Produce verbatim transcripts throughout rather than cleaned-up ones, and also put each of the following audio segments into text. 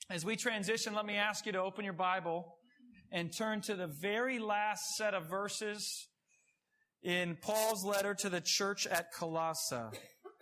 As we transition, let me ask you to open your Bible and turn to the very last set of verses in Paul's letter to the church at Colossae.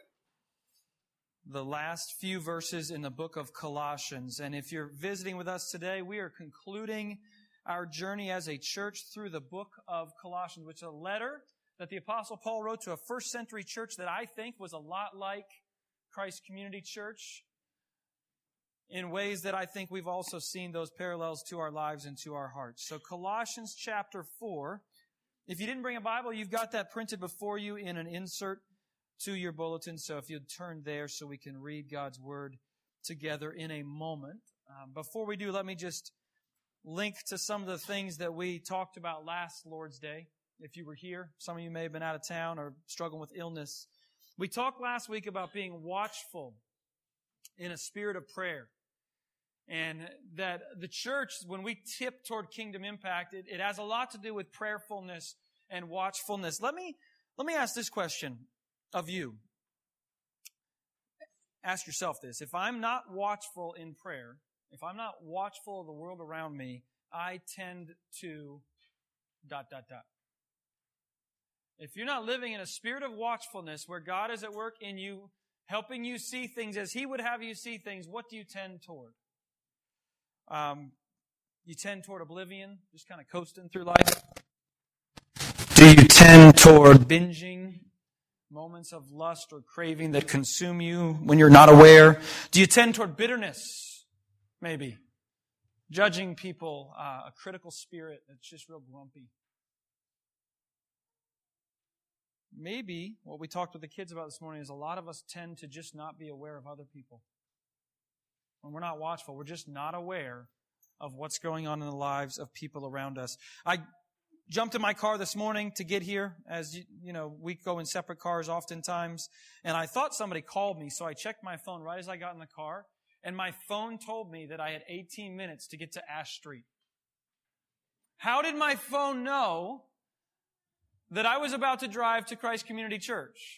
The last few verses in the book of Colossians. And if you're visiting with us today, we are concluding our journey as a church through the book of Colossians, which is a letter that the Apostle Paul wrote to a first century church that I think was a lot like Christ Community Church, in ways that I think we've also seen those parallels to our lives and to our hearts. So Colossians chapter four. If you didn't bring a Bible, you've got that printed before you in an insert to your bulletin. So if you'd turn there so we can read God's Word together in a moment. Um, before we do, let me just link to some of the things that we talked about last Lord's Day. If you were here, some of you may have been out of town or struggling with illness. We talked last week about being watchful in a spirit of prayer. And that the church, when we tip toward kingdom impact, it, it has a lot to do with prayerfulness and watchfulness. Let me, let me ask this question of you. Ask yourself this. If I'm not watchful in prayer, if I'm not watchful of the world around me, I tend to dot, dot, dot. If you're not living in a spirit of watchfulness where God is at work in you, helping you see things as He would have you see things, what do you tend toward? Um, you tend toward oblivion, just kind of coasting through life? Do you tend toward binging, moments of lust or craving that consume you when you're not aware? Do you tend toward bitterness, maybe? Judging people, uh, a critical spirit that's just real grumpy? Maybe what we talked with the kids about this morning is a lot of us tend to just not be aware of other people. When we're not watchful, we're just not aware of what's going on in the lives of people around us. I jumped in my car this morning to get here, as you, you know, we go in separate cars oftentimes, and I thought somebody called me, so I checked my phone right as I got in the car, and my phone told me that I had eighteen minutes to get to Ash Street. How did my phone know that I was about to drive to Christ Community Church?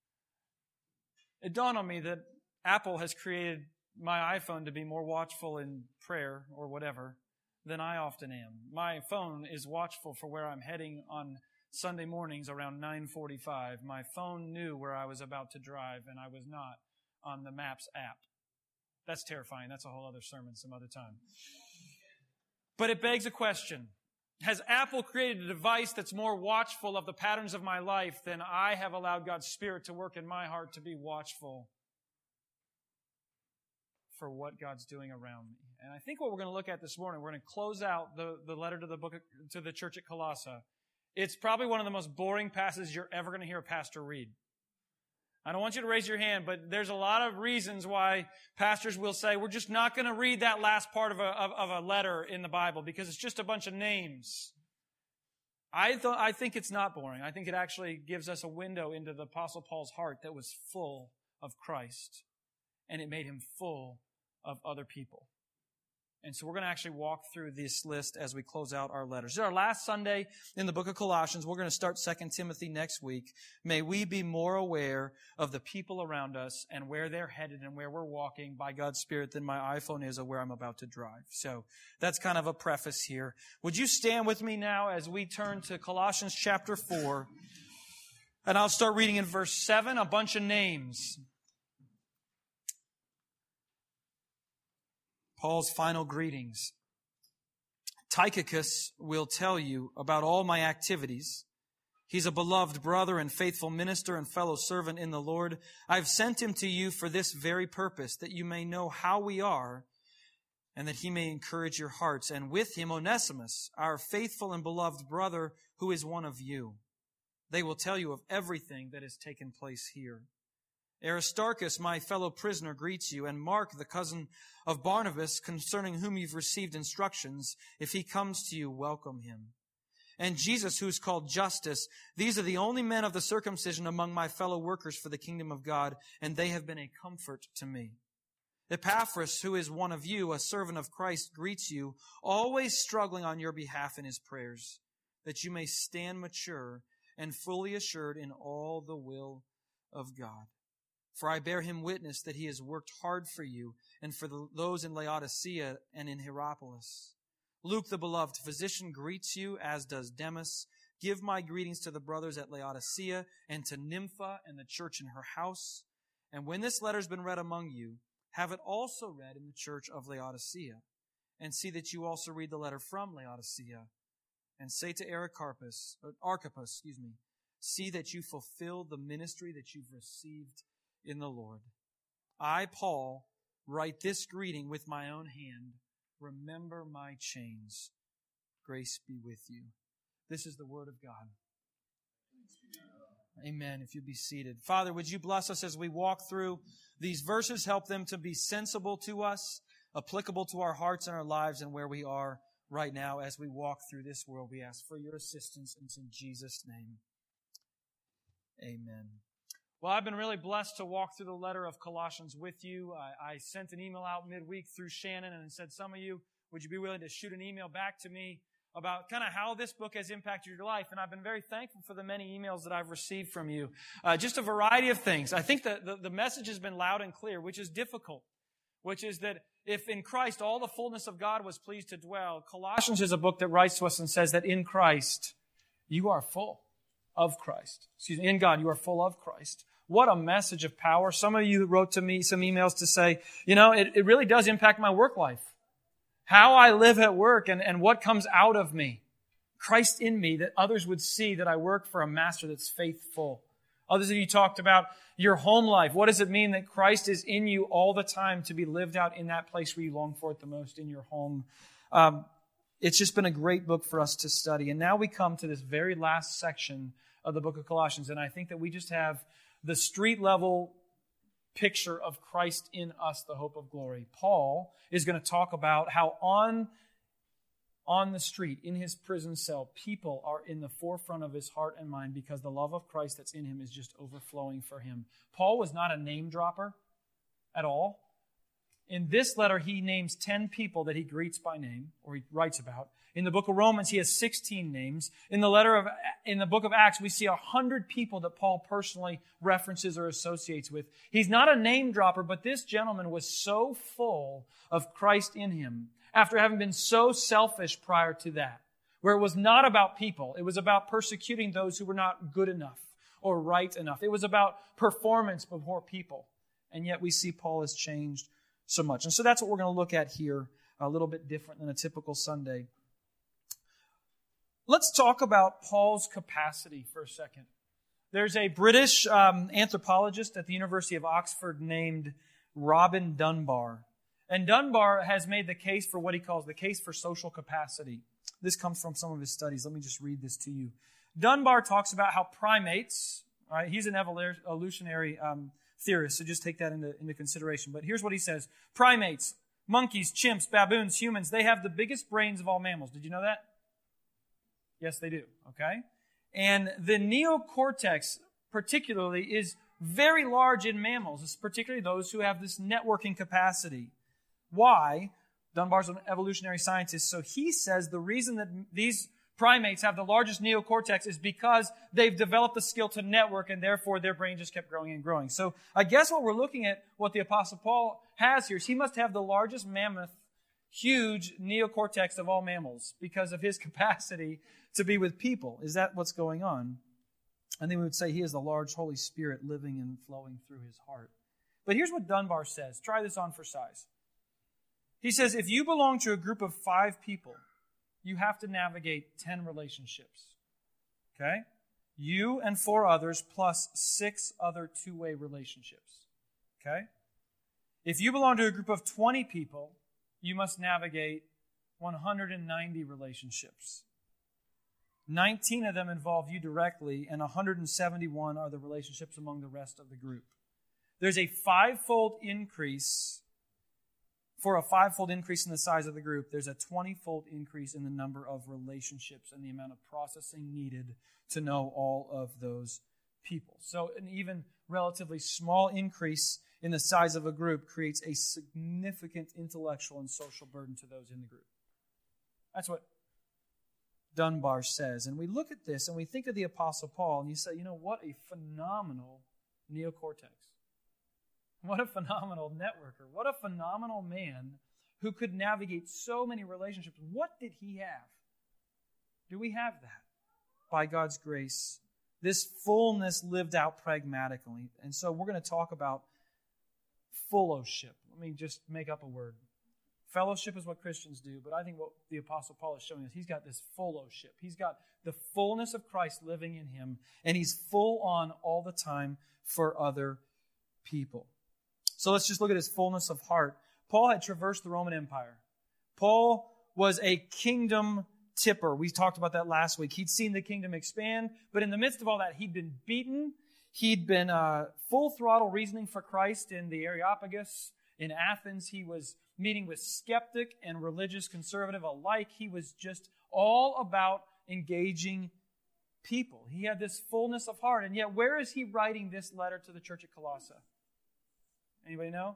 It dawned on me that Apple has created my iPhone to be more watchful in prayer or whatever than I often am. My phone is watchful for where I'm heading on Sunday mornings around nine forty-five. My phone knew where I was about to drive, and I was not on the Maps app. That's terrifying. That's a whole other sermon some other time. But it begs a question. Has Apple created a device that's more watchful of the patterns of my life than I have allowed God's Spirit to work in my heart to be watchful for what God's doing around me? And I think what we're going to look at this morning, we're going to close out the, the letter to the book of, to the church at Colossae. It's probably one of the most boring passages you're ever going to hear a pastor read. I don't want you to raise your hand, but there's a lot of reasons why pastors will say, we're just not going to read that last part of a, of, of a letter in the Bible because it's just a bunch of names. I, th- I think it's not boring. I think it actually gives us a window into the Apostle Paul's heart that was full of Christ, and it made him full of other people. And so we're going to actually walk through this list as we close out our letters. This is our last Sunday in the book of Colossians. We're going to start Second Timothy next week. May we be more aware of the people around us and where they're headed and where we're walking by God's Spirit than my iPhone is or where I'm about to drive. So that's kind of a preface here. Would you stand with me now as we turn to Colossians chapter four? And I'll start reading in verse seven, a bunch of names. Paul's final greetings. Tychicus will tell you about all my activities. He's a beloved brother and faithful minister and fellow servant in the Lord. I've sent him to you for this very purpose, that you may know how we are and that he may encourage your hearts. And with him Onesimus, our faithful and beloved brother, who is one of you. They will tell you of everything that has taken place here. Aristarchus, my fellow prisoner, greets you, and Mark, the cousin of Barnabas, concerning whom you've received instructions. If he comes to you, welcome him. And Jesus, who is called Justus. These are the only men of the circumcision among my fellow workers for the kingdom of God, and they have been a comfort to me. Epaphras, who is one of you, a servant of Christ, greets you, always struggling on your behalf in his prayers, that you may stand mature and fully assured in all the will of God. For I bear him witness that he has worked hard for you and for the, those in Laodicea and in Hierapolis. Luke, the beloved physician, greets you, as does Demas. Give my greetings to the brothers at Laodicea and to Nympha and the church in her house. And when this letter has been read among you, have it also read in the church of Laodicea. And see that you also read the letter from Laodicea. And say to Archippus, or Archippus, excuse me, see that you fulfill the ministry that you've received in the Lord. I, Paul, write this greeting with my own hand. Remember my chains. Grace be with you. This is the word of God. Amen. If you'd be seated. Father, would you bless us as we walk through these verses, help them to be sensible to us, applicable to our hearts and our lives and where we are right now as we walk through this world. We ask for your assistance, and it's in Jesus' name. Amen. Well, I've been really blessed to walk through the letter of Colossians with you. I, I sent an email out midweek through Shannon and said, some of you, would you be willing to shoot an email back to me about kind of how this book has impacted your life? And I've been very thankful for the many emails that I've received from you. Uh, just a variety of things. I think that the, the message has been loud and clear, which is difficult, which is that if in Christ all the fullness of God was pleased to dwell, Colossians is a book that writes to us and says that in Christ, you are full of Christ. Excuse me, in God, you are full of Christ. What a message of power. Some of you wrote to me some emails to say, you know, it, it really does impact my work life. How I live at work and, and what comes out of me. Christ in me, that others would see that I work for a master that's faithful. Others of you talked about your home life. What does it mean that Christ is in you all the time to be lived out in that place where you long for it the most, in your home? Um, it's just been a great book for us to study. And now we come to this very last section of the book of Colossians. And I think that we just have the street level picture of Christ in us, the hope of glory. Paul is going to talk about how on, on the street, in his prison cell, people are in the forefront of his heart and mind because the love of Christ that's in him is just overflowing for him. Paul was not a name dropper at all. In this letter, he names ten people that he greets by name, or he writes about. In the book of Romans, he has sixteen names. In the letter of, in the book of Acts, we see a hundred people that Paul personally references or associates with. He's not a name dropper, but this gentleman was so full of Christ in him, after having been so selfish prior to that, where it was not about people. It was about persecuting those who were not good enough or right enough. It was about performance before people. And yet we see Paul has changed so much. And so that's what we're going to look at here, a little bit different than a typical Sunday. Let's talk about Paul's capacity for a second. There's a British um, anthropologist at the University of Oxford named Robin Dunbar. And Dunbar has made the case for what he calls the case for social capacity. This comes from some of his studies. Let me just read this to you. Dunbar talks about how primates, all right, he's an evolutionary um, theorist, so just take that into, into consideration. But here's what he says. Primates, monkeys, chimps, baboons, humans, they have the biggest brains of all mammals. Did you know that? Yes, they do. Okay? And the neocortex, particularly, is very large in mammals, particularly those who have this networking capacity. Why? Dunbar's an evolutionary scientist, so he says the reason that these primates have the largest neocortex is because they've developed the skill to network, and therefore their brain just kept growing and growing. So I guess what we're looking at, what the Apostle Paul has here, is he must have the largest mammoth, huge neocortex of all mammals because of his capacity to be with people. Is that what's going on? And then we would say he has the large Holy Spirit living and flowing through his heart. But here's what Dunbar says. Try this on for size. He says, if you belong to a group of five people, you have to navigate ten relationships. Okay? You and four others plus six other two-way relationships. Okay? If you belong to a group of twenty people, you must navigate one hundred ninety relationships. nineteen of them involve you directly, and one hundred seventy-one are the relationships among the rest of the group. There's a five-fold increase. For a five-fold increase in the size of the group, there's a twenty-fold increase in the number of relationships and the amount of processing needed to know all of those people. So an even relatively small increase in the size of a group creates a significant intellectual and social burden to those in the group. That's what Dunbar says. And we look at this and we think of the Apostle Paul and you say, you know, what a phenomenal neocortex. What a phenomenal networker. What a phenomenal man who could navigate so many relationships. What did he have? Do we have that? By God's grace. This fullness lived out pragmatically. And so we're going to talk about fellowship. Let me just make up a word. Fellowship is what Christians do, but I think what the Apostle Paul is showing us, he's got this fellowship. He's got the fullness of Christ living in him, and he's full on all the time for other people. So let's just look at his fullness of heart. Paul had traversed the Roman Empire. Paul was a kingdom tipper. We talked about that last week. He'd seen the kingdom expand, but in the midst of all that, he'd been beaten. He'd been uh, full throttle reasoning for Christ in the Areopagus. In Athens, he was meeting with skeptic and religious conservative alike. He was just all about engaging people. He had this fullness of heart. And yet, where is he writing this letter to the church at Colossae? Anybody know?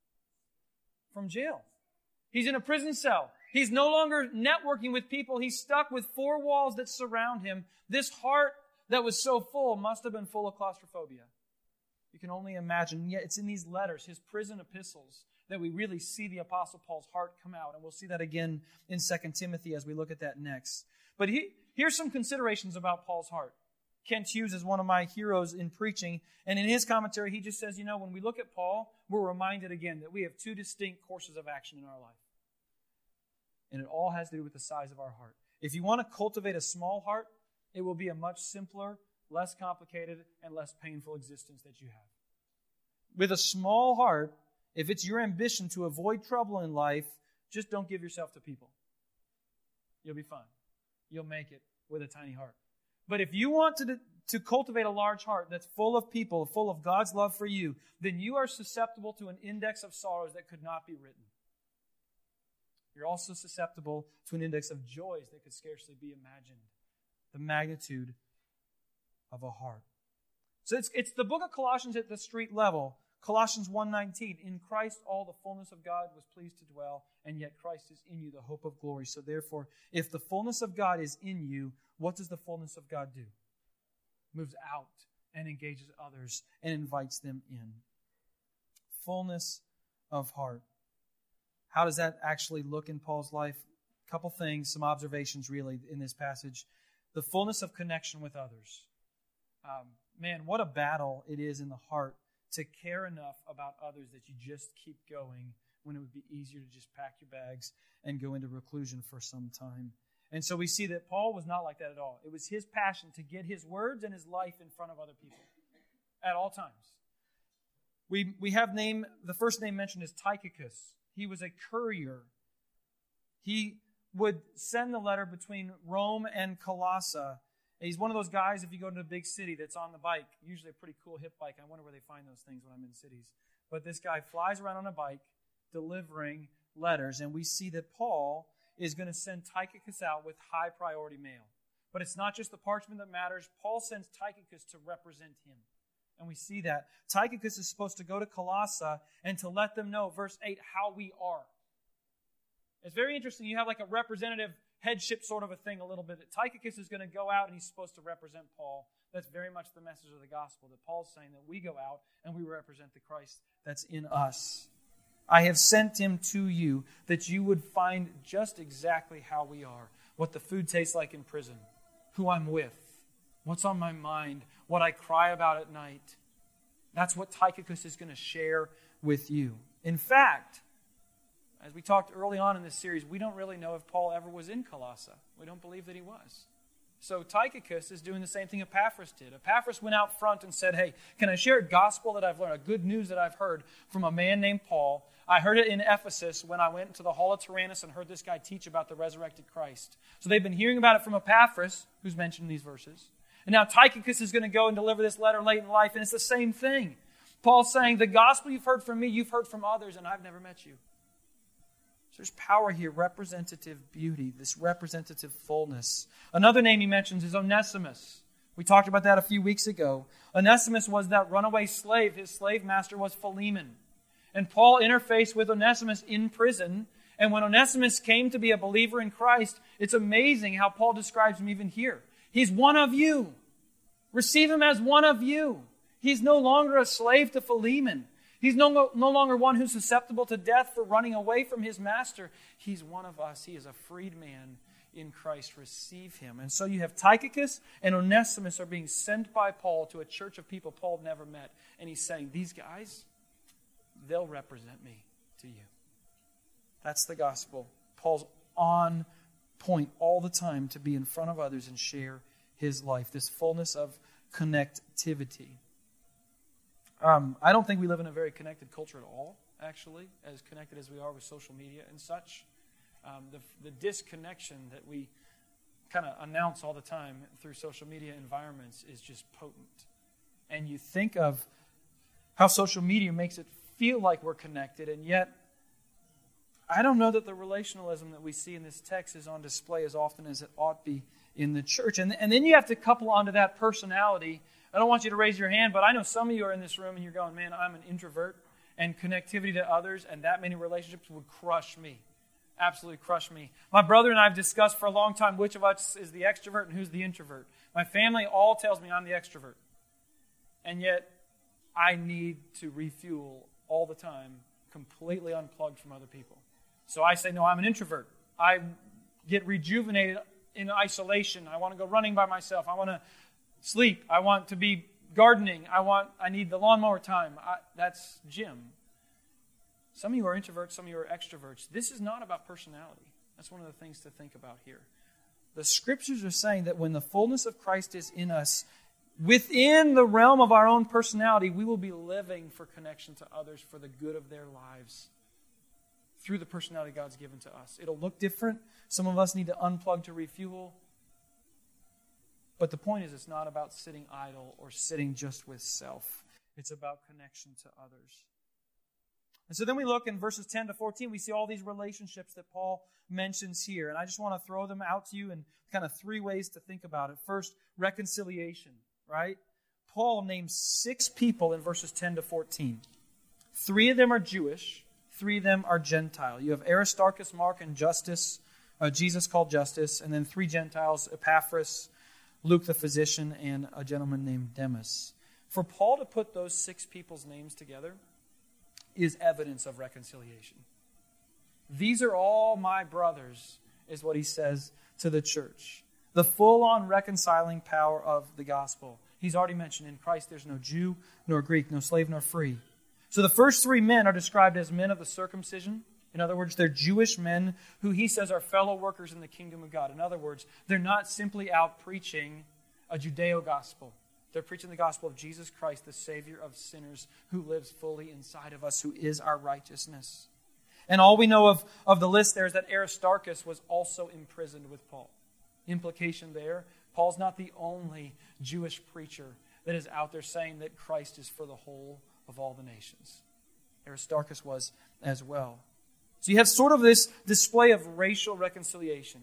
From jail. He's in a prison cell. He's no longer networking with people. He's stuck with four walls that surround him. This heart that was so full must have been full of claustrophobia. You can only imagine. Yet it's in these letters, his prison epistles, that we really see the Apostle Paul's heart come out. And we'll see that again in Second Timothy as we look at that next. But he, here's some considerations about Paul's heart. Kent Hughes is one of my heroes in preaching. And in his commentary, he just says, you know, when we look at Paul, we're reminded again that we have two distinct courses of action in our life. And it all has to do with the size of our heart. If you want to cultivate a small heart, it will be a much simpler, less complicated, and less painful existence that you have. With a small heart, if it's your ambition to avoid trouble in life, just don't give yourself to people. You'll be fine. You'll make it with a tiny heart. But if you want to, to cultivate a large heart that's full of people, full of God's love for you, then you are susceptible to an index of sorrows that could not be written. You're also susceptible to an index of joys that could scarcely be imagined. The magnitude of a heart. So it's, it's the book of Colossians at the street level. Colossians one nineteen, in Christ all the fullness of God was pleased to dwell, and yet Christ is in you, the hope of glory. So therefore, if the fullness of God is in you, what does the fullness of God do? Moves out and engages others and invites them in. Fullness of heart. How does that actually look in Paul's life? A couple things, some observations really in this passage. The fullness of connection with others. Um, man, what a battle it is in the heart to care enough about others that you just keep going when it would be easier to just pack your bags and go into reclusion for some time. And so we see that Paul was not like that at all. It was his passion to get his words and his life in front of other people at all times. We, we have name, the first name mentioned is Tychicus. He was a courier. He would send the letter between Rome and Colossae. He's one of those guys, if you go to a big city, that's on the bike, usually a pretty cool hip bike. I wonder where they find those things when I'm in cities. But this guy flies around on a bike delivering letters, and we see that Paul is going to send Tychicus out with high priority mail. But it's not just the parchment that matters. Paul sends Tychicus to represent him. And we see that. Tychicus is supposed to go to Colossae and to let them know, verse eight, how we are. It's very interesting. You have like a representative headship sort of a thing a little bit. That Tychicus is going to go out and he's supposed to represent Paul. That's very much the message of the gospel, that Paul's saying that we go out and we represent the Christ that's in us. I have sent him to you that you would find just exactly how we are, what the food tastes like in prison, who I'm with, what's on my mind, what I cry about at night. That's what Tychicus is going to share with you. In fact, as we talked early on in this series, we don't really know if Paul ever was in Colossae. We don't believe that he was. So Tychicus is doing the same thing Epaphras did. Epaphras went out front and said, hey, can I share a gospel that I've learned, a good news that I've heard from a man named Paul? I heard it in Ephesus when I went to the Hall of Tyrannus and heard this guy teach about the resurrected Christ. So they've been hearing about it from Epaphras, who's mentioned in these verses. And now Tychicus is going to go and deliver this letter late in life, and it's the same thing. Paul's saying, the gospel you've heard from me, you've heard from others, and I've never met you. So there's power here, representative beauty, this representative fullness. Another name he mentions is Onesimus. We talked about that a few weeks ago. Onesimus was that runaway slave. His slave master was Philemon. And Paul interfaced with Onesimus in prison. And when Onesimus came to be a believer in Christ, it's amazing how Paul describes him even here. He's one of you. Receive him as one of you. He's no longer a slave to Philemon. He's no, no longer one who's susceptible to death for running away from his master. He's one of us. He is a freed man in Christ. Receive him. And so you have Tychicus and Onesimus are being sent by Paul to a church of people Paul never met. And he's saying, these guys, they'll represent me to you. That's the gospel. Paul's on point all the time to be in front of others and share his life. This fullness of connectivity. Um, I don't think we live in a very connected culture at all, actually, as connected as we are with social media and such. Um, the, the disconnection that we kind of announce all the time through social media environments is just potent. And you think of how social media makes it feel like we're connected, and yet I don't know that the relationalism that we see in this text is on display as often as it ought be in the church. And, and then you have to couple onto that personality. I don't want you to raise your hand, but I know some of you are in this room and you're going, man, I'm an introvert, and connectivity to others and that many relationships would crush me. Absolutely crush me. My brother and I have discussed for a long time which of us is the extrovert and who's the introvert. My family all tells me I'm the extrovert. And yet, I need to refuel all the time, completely unplugged from other people. So I say, no, I'm an introvert. I get rejuvenated in isolation. I want to go running by myself. I want to sleep. I want to be gardening. I want. I need the lawnmower time. I, that's Jim. Some of you are introverts, some of you are extroverts. This is not about personality. That's one of the things to think about here. The Scriptures are saying that when the fullness of Christ is in us, within the realm of our own personality, we will be living for connection to others for the good of their lives through the personality God's given to us. It'll look different. Some of us need to unplug to refuel. But the point is, it's not about sitting idle or sitting just with self. It's about connection to others. And so then we look in verses ten to fourteen, we see all these relationships that Paul mentions here. And I just want to throw them out to you in kind of three ways to think about it. First, reconciliation, right? Paul names six people in verses ten to fourteen. Three of them are Jewish. Three of them are Gentile. You have Aristarchus, Mark, and Justus, uh, Jesus called Justus, and then three Gentiles, Epaphras, Luke the physician, and a gentleman named Demas. For Paul to put those six people's names together is evidence of reconciliation. These are all my brothers, is what he says to the church. The full-on reconciling power of the gospel. He's already mentioned in Christ there's no Jew, nor Greek, no slave, nor free. So the first three men are described as men of the circumcision. In other words, they're Jewish men who he says are fellow workers in the kingdom of God. In other words, they're not simply out preaching a Judeo-gospel. They're preaching the gospel of Jesus Christ, the Savior of sinners, who lives fully inside of us, who is our righteousness. And all we know of, of the list there is that Aristarchus was also imprisoned with Paul. Implication there, Paul's not the only Jewish preacher that is out there saying that Christ is for the whole of all the nations. Aristarchus was as well. So you have sort of this display of racial reconciliation.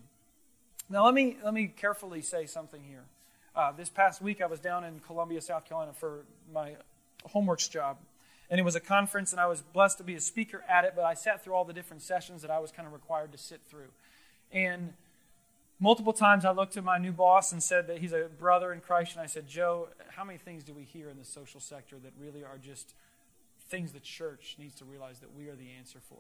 Now let me let me carefully say something here. Uh, this past week I was down in Columbia, South Carolina for my homeworks job. And it was a conference and I was blessed to be a speaker at it, but I sat through all the different sessions that I was kind of required to sit through. And multiple times I looked to my new boss and said that he's a brother in Christ, and I said, Joe, how many things do we hear in the social sector that really are just things the church needs to realize that we are the answer for?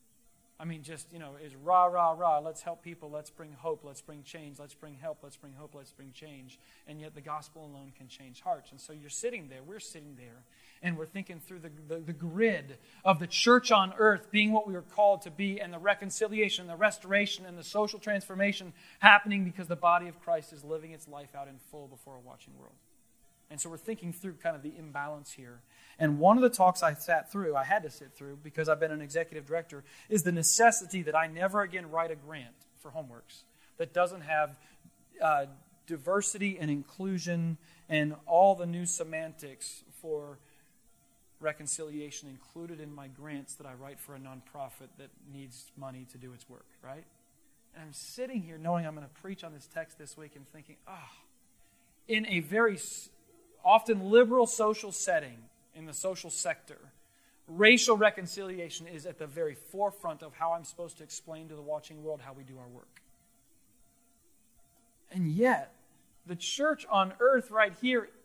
I mean, just, you know, is rah, rah, rah, let's help people, let's bring hope, let's bring change, let's bring help, let's bring hope, let's bring change. And yet the gospel alone can change hearts. And so you're sitting there, we're sitting there, and we're thinking through the, the, the grid of the church on earth being what we were called to be, and the reconciliation, the restoration, and the social transformation happening because the body of Christ is living its life out in full before a watching world. And so we're thinking through kind of the imbalance here. And one of the talks I sat through, I had to sit through because I've been an executive director, is the necessity that I never again write a grant for homeworks that doesn't have uh, diversity and inclusion and all the new semantics for reconciliation included in my grants that I write for a nonprofit that needs money to do its work, right? And I'm sitting here knowing I'm going to preach on this text this week and thinking, ah, oh, in a very often liberal social setting, in the social sector, racial reconciliation is at the very forefront of how I'm supposed to explain to the watching world how we do our work. And yet, the church on earth right here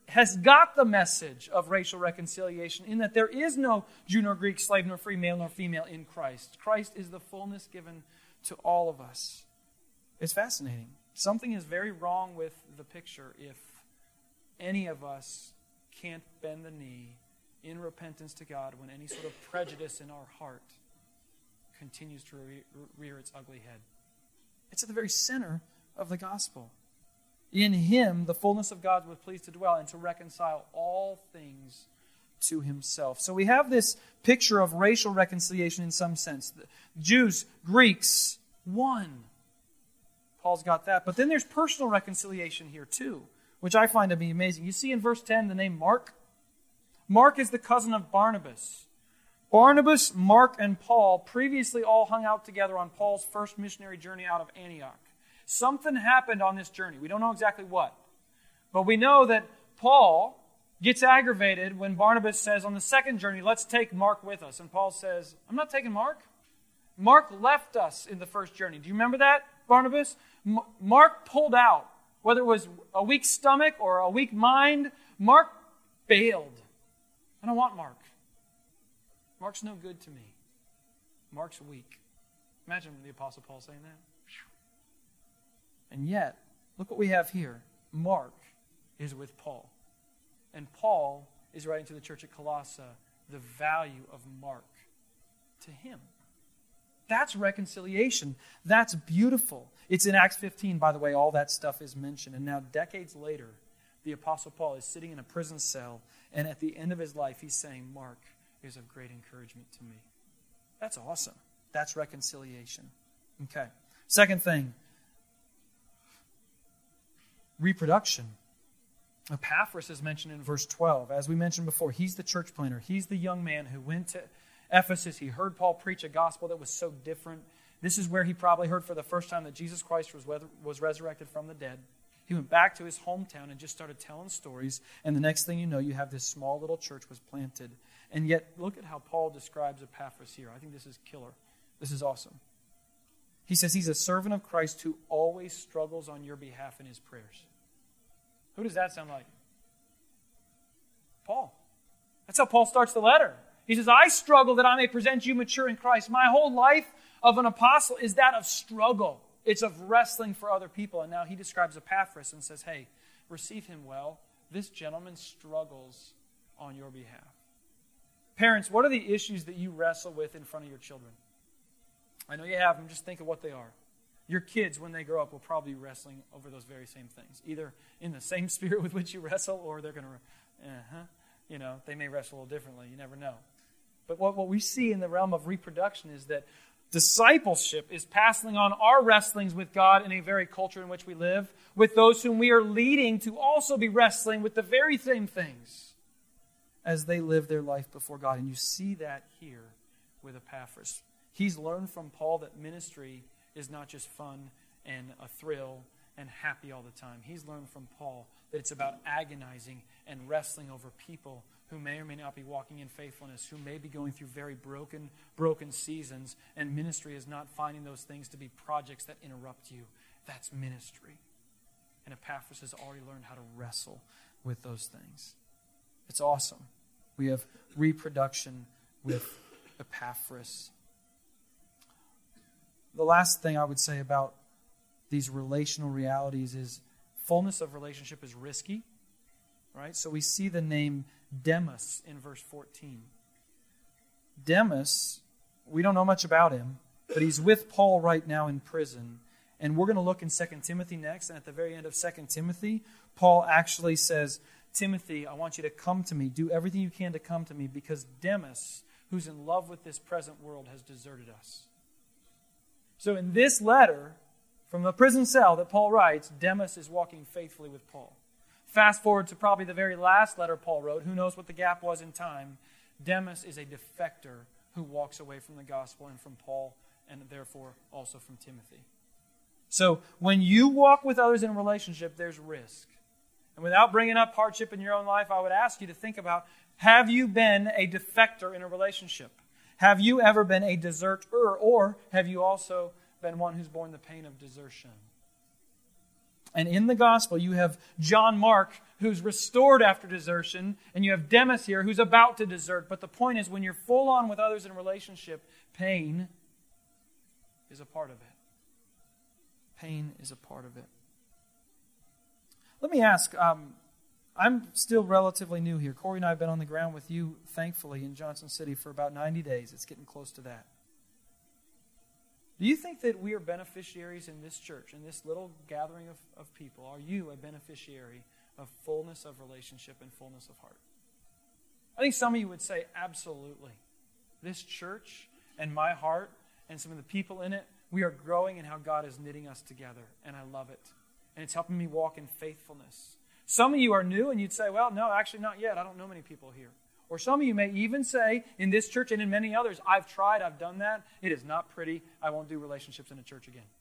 has got the message of racial reconciliation in that there is no Jew nor Greek, slave nor free, male nor female in Christ. Christ is the fullness given to all of us. It's fascinating. Something is very wrong with the picture if any of us can't bend the knee in repentance to God when any sort of prejudice in our heart continues to rear its ugly head. It's at the very center of the gospel. In Him, the fullness of God was pleased to dwell and to reconcile all things to Himself. So we have this picture of racial reconciliation in some sense. The Jews, Greeks, one. Paul's got that. But then there's personal reconciliation here too, which I find to be amazing. You see in verse ten the name Mark. Mark is the cousin of Barnabas. Barnabas, Mark, and Paul previously all hung out together on Paul's first missionary journey out of Antioch. Something happened on this journey. We don't know exactly what. But we know that Paul gets aggravated when Barnabas says on the second journey, let's take Mark with us. And Paul says, I'm not taking Mark. Mark left us in the first journey. Do you remember that, Barnabas? M- Mark pulled out. Whether it was a weak stomach or a weak mind, Mark bailed. I don't want Mark. Mark's no good to me. Mark's weak. Imagine the Apostle Paul saying that. And yet, look what we have here. Mark is with Paul. And Paul is writing to the church at Colossae the value of Mark to him. That's reconciliation. That's beautiful. It's in Acts fifteen, by the way, all that stuff is mentioned. And now, decades later, the Apostle Paul is sitting in a prison cell, and at the end of his life, he's saying, Mark is of great encouragement to me. That's awesome. That's reconciliation. Okay. Second thing, reproduction. Epaphras is mentioned in verse twelve. As we mentioned before, he's the church planter. He's the young man who went to Ephesus. He heard Paul preach a gospel that was so different. This is where he probably heard for the first time that Jesus Christ was, was resurrected from the dead. He went back to his hometown and just started telling stories. And the next thing you know, you have this small little church was planted. And yet, look at how Paul describes Epaphras here. I think this is killer. This is awesome. He says he's a servant of Christ who always struggles on your behalf in his prayers. Who does that sound like? Paul. That's how Paul starts the letter. He says, I struggle that I may present you mature in Christ. My whole life of an apostle is that of struggle. It's of wrestling for other people. And now he describes Epaphras and says, hey, receive him well. This gentleman struggles on your behalf. Parents, what are the issues that you wrestle with in front of your children? I know you have them. Just think of what they are. Your kids, when they grow up, will probably be wrestling over those very same things. Either in the same spirit with which you wrestle, or they're going to, uh-huh, you know, they may wrestle a little differently. You never know. But what, what we see in the realm of reproduction is that discipleship is passing on our wrestlings with God in a very culture in which we live, with those whom we are leading to also be wrestling with the very same things as they live their life before God. And you see that here with Epaphras. He's learned from Paul that ministry is not just fun and a thrill and happy all the time. He's learned from Paul that it's about agonizing and wrestling over people who may or may not be walking in faithfulness, who may be going through very broken, broken seasons, and ministry is not finding those things to be projects that interrupt you. That's ministry. And Epaphras has already learned how to wrestle with those things. It's awesome. We have reproduction with Epaphras. The last thing I would say about these relational realities is fullness of relationship is risky. Right? So we see the name Demas in verse fourteen. Demas, we don't know much about him, but he's with Paul right now in prison. And we're going to look in Second Timothy next. And at the very end of Second Timothy, Paul actually says, Timothy, I want you to come to me. Do everything you can to come to me, because Demas, who's in love with this present world, has deserted us. So in this letter from the prison cell that Paul writes, Demas is walking faithfully with Paul. Fast forward to probably the very last letter Paul wrote. Who knows what the gap was in time? Demas is a defector who walks away from the gospel and from Paul, and therefore also from Timothy. So when you walk with others in a relationship, there's risk. And without bringing up hardship in your own life, I would ask you to think about, have you been a defector in a relationship? Have you ever been a deserter, or have you also been one who's borne the pain of desertion? And in the gospel, you have John Mark, who's restored after desertion, and you have Demas here, who's about to desert. But the point is, when you're full on with others in relationship, pain is a part of it. Pain is a part of it. Let me ask, um, I'm still relatively new here. Corey and I have been on the ground with you, thankfully, in Johnson City for about ninety days. It's getting close to that. Do you think that we are beneficiaries in this church, in this little gathering of, of people? Are you a beneficiary of fullness of relationship and fullness of heart? I think some of you would say, absolutely. This church and my heart and some of the people in it, we are growing in how God is knitting us together, and I love it. And it's helping me walk in faithfulness. Some of you are new, and you'd say, well, no, actually not yet. I don't know many people here. Or some of you may even say, in this church and in many others, I've tried, I've done that. It is not pretty. I won't do relationships in a church again.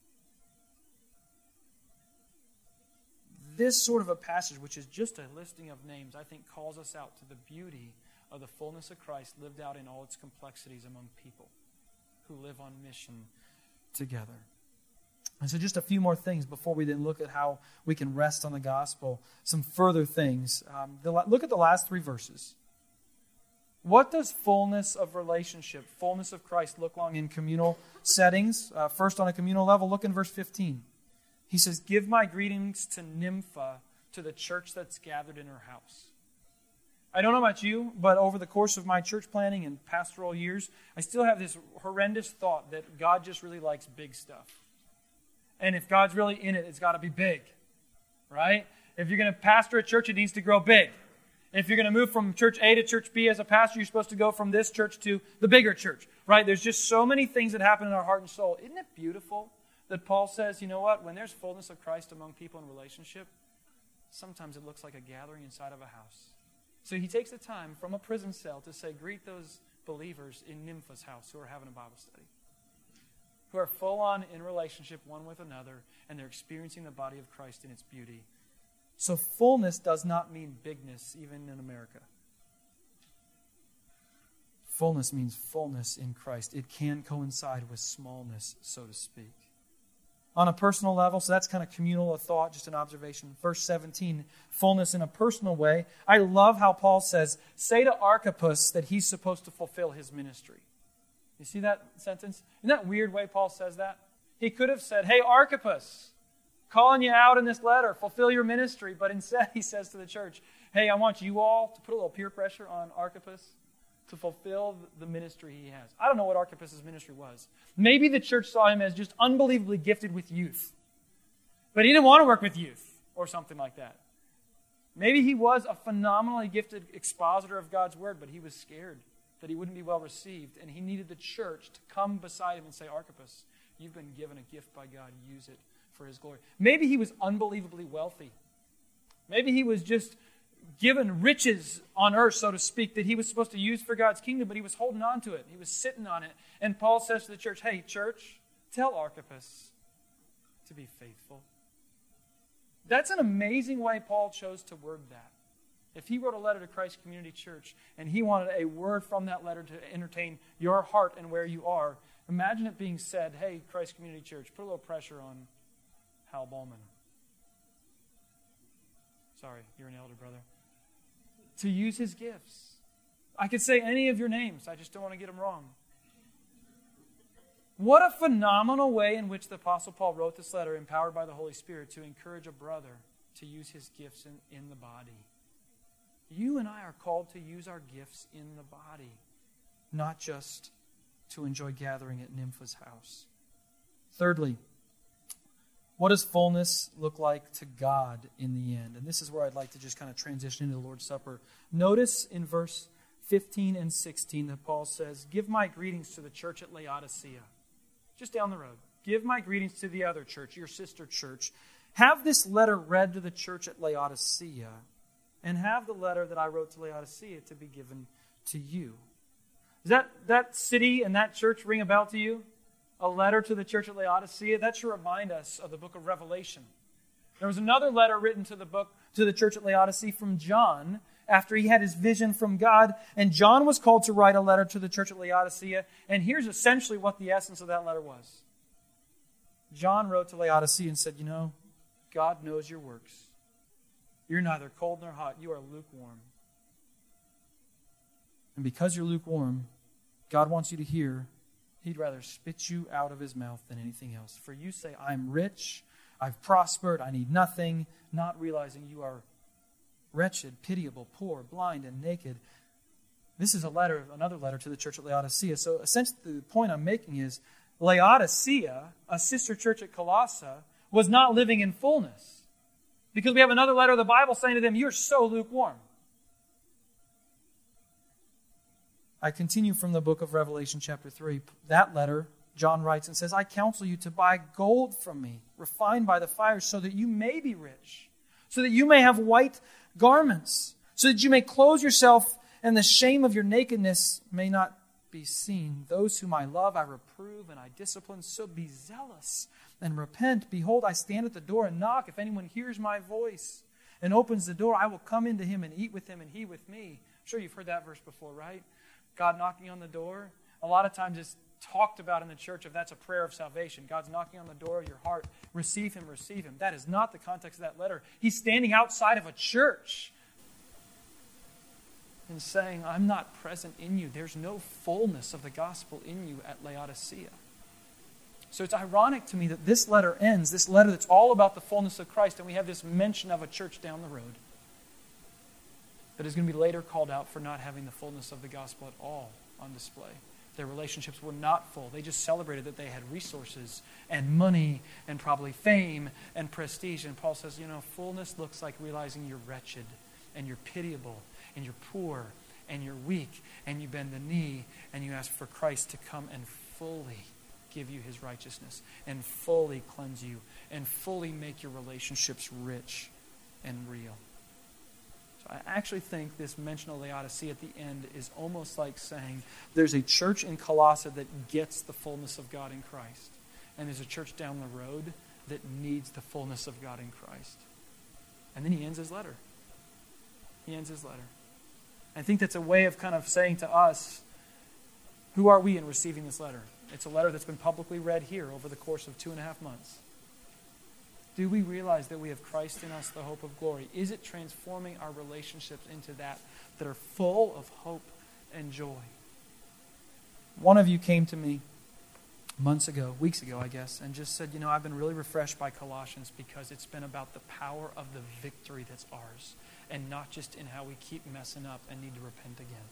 This sort of a passage, which is just a listing of names, I think calls us out to the beauty of the fullness of Christ lived out in all its complexities among people who live on mission together. And so just a few more things before we then look at how we can rest on the gospel. Some further things. Um, the, look at the last three verses. What does fullness of relationship, fullness of Christ look like in communal settings? Uh, first, on a communal level, look in verse fifteen. He says, give my greetings to Nympha, to the church that's gathered in her house. I don't know about you, but over the course of my church planning and pastoral years, I still have this horrendous thought that God just really likes big stuff. And if God's really in it, it's got to be big, right? If you're going to pastor a church, it needs to grow big. If you're going to move from church A to church B as a pastor, you're supposed to go from this church to the bigger church, right? There's just so many things that happen in our heart and soul. Isn't it beautiful that Paul says, you know what? When there's fullness of Christ among people in relationship, sometimes it looks like a gathering inside of a house. So he takes the time from a prison cell to say, greet those believers in Nympha's house who are having a Bible study, who are full on in relationship one with another, and they're experiencing the body of Christ in its beauty. So fullness does not mean bigness, even in America. Fullness means fullness in Christ. It can coincide with smallness, so to speak. On a personal level, so that's kind of communal of thought, just an observation. Verse seventeen, fullness in a personal way. I love how Paul says, say to Archippus that he's supposed to fulfill his ministry. You see that sentence? Isn't that weird way Paul says that? He could have said, hey, Archippus, calling you out in this letter, fulfill your ministry. But instead he says to the church, hey, I want you all to put a little peer pressure on Archippus to fulfill the ministry he has. I don't know what Archippus' ministry was. Maybe the church saw him as just unbelievably gifted with youth. But he didn't want to work with youth or something like that. Maybe he was a phenomenally gifted expositor of God's word, but he was scared that he wouldn't be well received. And he needed the church to come beside him and say, Archippus, you've been given a gift by God. Use it for his glory. Maybe he was unbelievably wealthy. Maybe he was just given riches on earth, so to speak, that he was supposed to use for God's kingdom, but he was holding on to it. He was sitting on it. And Paul says to the church, hey, church, tell Archippus to be faithful. That's an amazing way Paul chose to word that. If he wrote a letter to Christ Community Church and he wanted a word from that letter to entertain your heart and where you are, imagine it being said, hey, Christ Community Church, put a little pressure on Hal Bowman. Sorry, you're an elder brother. To use his gifts. I could say any of your names. I just don't want to get them wrong. What a phenomenal way in which the Apostle Paul wrote this letter, empowered by the Holy Spirit, to encourage a brother to use his gifts in, in the body. You and I are called to use our gifts in the body, not just to enjoy gathering at Nympha's house. Thirdly, what does fullness look like to God in the end? And this is where I'd like to just kind of transition into the Lord's Supper. Notice in verse fifteen and sixteen that Paul says, give my greetings to the church at Laodicea. Just down the road. Give my greetings to the other church, your sister church. Have this letter read to the church at Laodicea, and have the letter that I wrote to Laodicea to be given to you. Does that, that city and that church ring a bell to you? A letter to the church at Laodicea? That should remind us of the book of Revelation. There was another letter written to the book to the church at Laodicea from John after he had his vision from God. And John was called to write a letter to the church at Laodicea. And here's essentially what the essence of that letter was. John wrote to Laodicea and said, you know, God knows your works. You're neither cold nor hot. You are lukewarm. And because you're lukewarm, God wants you to hear, He'd rather spit you out of His mouth than anything else. For you say, I'm rich, I've prospered, I need nothing, not realizing you are wretched, pitiable, poor, blind, and naked. This is a letter, another letter to the church at Laodicea. So essentially the point I'm making is Laodicea, a sister church at Colossae, was not living in fullness. Because we have another letter of the Bible saying to them, you're so lukewarm. I continue from the book of Revelation chapter three. That letter, John writes and says, I counsel you to buy gold from me, refined by the fire, so that you may be rich, so that you may have white garments, so that you may clothe yourself and the shame of your nakedness may not be seen. Those whom I love I reprove and I discipline, so be zealous and repent. Behold, I stand at the door and knock. If anyone hears my voice and opens the door, I will come into him and eat with him and he with me. I'm sure you've heard that verse before, right? God knocking on the door. A lot of times it's talked about in the church of that's a prayer of salvation. God's knocking on the door of your heart. Receive Him, receive Him. That is not the context of that letter. He's standing outside of a church and saying, I'm not present in you. There's no fullness of the gospel in you at Laodicea. So it's ironic to me that this letter ends, this letter that's all about the fullness of Christ, and we have this mention of a church down the road that is going to be later called out for not having the fullness of the gospel at all on display. Their relationships were not full. They just celebrated that they had resources and money and probably fame and prestige. And Paul says, you know, fullness looks like realizing you're wretched and you're pitiable and you're poor and you're weak and you bend the knee and you ask for Christ to come and fully give you His righteousness and fully cleanse you and fully make your relationships rich and real. So I actually think this mention of Laodicea at the end is almost like saying there's a church in Colossae that gets the fullness of God in Christ, and there's a church down the road that needs the fullness of God in Christ. And then he ends his letter. He ends his letter. I think that's a way of kind of saying to us, who are we in receiving this letter? It's a letter that's been publicly read here over the course of two and a half months. Do we realize that we have Christ in us, the hope of glory? Is it transforming our relationships into that that are full of hope and joy? One of you came to me months ago, weeks ago, I guess, and just said, you know, I've been really refreshed by Colossians because it's been about the power of the victory that's ours and not just in how we keep messing up and need to repent again.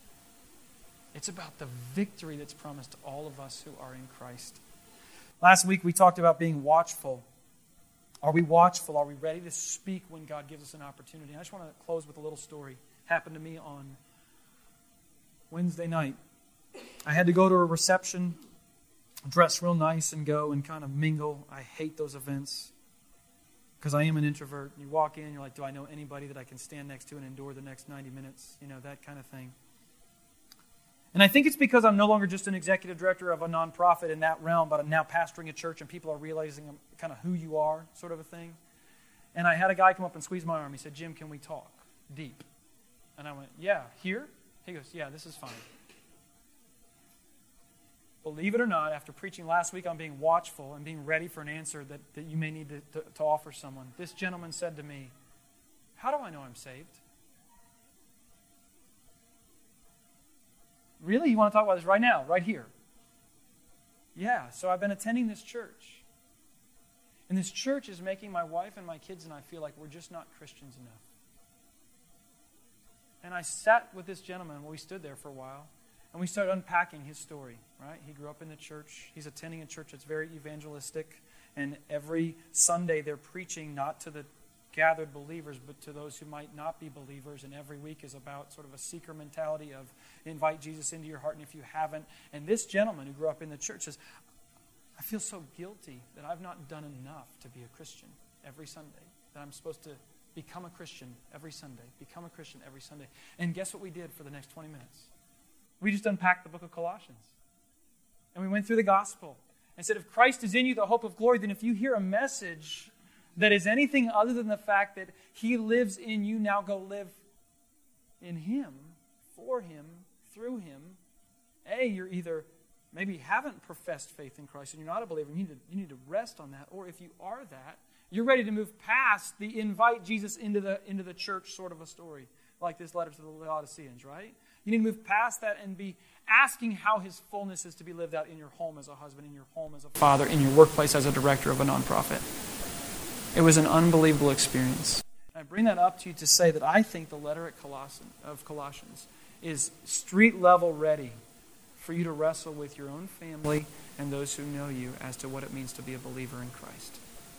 It's about the victory that's promised to all of us who are in Christ. Last week we talked about being watchful. Are we watchful? Are we ready to speak when God gives us an opportunity? I just want to close with a little story. It happened to me on Wednesday night. I had to go to a reception, dress real nice and go and kind of mingle. I hate those events because I am an introvert. You walk in, you're like, do I know anybody that I can stand next to and endure the next ninety minutes? You know, that kind of thing. And I think it's because I'm no longer just an executive director of a nonprofit in that realm, but I'm now pastoring a church and people are realizing kind of who you are, sort of a thing. And I had a guy come up and squeeze my arm. He said, Jim, can we talk deep? And I went, yeah, here? He goes, yeah, this is fine. Believe it or not, after preaching last week on being watchful and being ready for an answer that, that you may need to, to, to offer someone, this gentleman said to me, how do I know I'm saved? Really? You want to talk about this right now, right here? Yeah, so I've been attending this church. And this church is making my wife and my kids and I feel like we're just not Christians enough. And I sat with this gentleman, we stood there for a while, and we started unpacking his story, right? He grew up in the church. He's attending a church that's very evangelistic, and every Sunday they're preaching not to the gathered believers, but to those who might not be believers, and every week is about sort of a seeker mentality of invite Jesus into your heart, and if you haven't. And this gentleman who grew up in the church says, I feel so guilty that I've not done enough to be a Christian every Sunday, that I'm supposed to become a Christian every Sunday, become a Christian every Sunday. And guess what we did for the next twenty minutes? We just unpacked the book of Colossians. And we went through the gospel and said, if Christ is in you, the hope of glory, then if you hear a message that is anything other than the fact that He lives in you, now go live in Him, for Him, through Him, A, you're either maybe haven't professed faith in Christ and you're not a believer, you need to, you need to rest on that. Or if you are that, you're ready to move past the invite Jesus into the into the church sort of a story, like this letter to the Laodiceans, right? You need to move past that and be asking how His fullness is to be lived out in your home as a husband, in your home as a father, in your workplace as a director of a nonprofit. It was an unbelievable experience. I bring that up to you to say that I think the letter at Colossians, of Colossians is street level ready for you to wrestle with your own family and those who know you as to what it means to be a believer in Christ.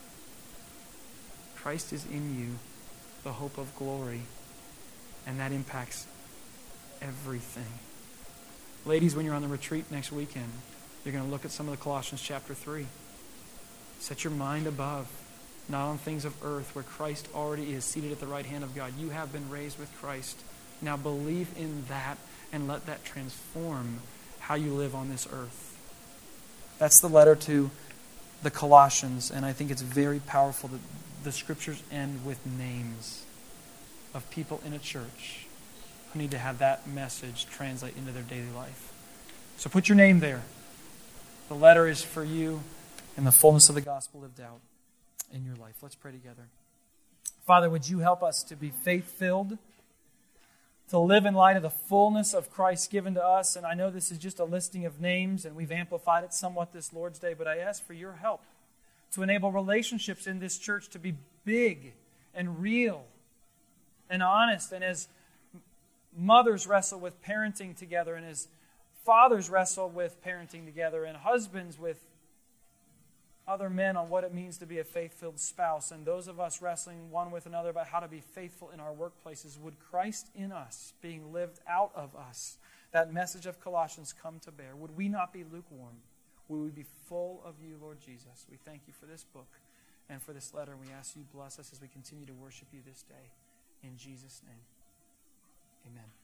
Christ is in you, the hope of glory, and that impacts everything. Ladies, when you're on the retreat next weekend, you're going to look at some of the Colossians chapter three. Set your mind above, not on things of earth, where Christ already is seated at the right hand of God. You have been raised with Christ. Now believe in that and let that transform how you live on this earth. That's the letter to the Colossians, and I think it's very powerful that the Scriptures end with names of people in a church who need to have that message translate into their daily life. So put your name there. The letter is for you and the fullness of the gospel lived out in your life. Let's pray together. Father, would you help us to be faith-filled, to live in light of the fullness of Christ given to us? And I know this is just a listing of names, and we've amplified it somewhat this Lord's Day, but I ask for your help to enable relationships in this church to be big and real and honest. And as mothers wrestle with parenting together, and as fathers wrestle with parenting together, and husbands with other men on what it means to be a faith-filled spouse, and those of us wrestling one with another about how to be faithful in our workplaces, would Christ in us, being lived out of us, that message of Colossians come to bear? Would we not be lukewarm? Would we be full of you, Lord Jesus? We thank you for this book and for this letter, and we ask you bless us as we continue to worship you this day. In Jesus' name, amen.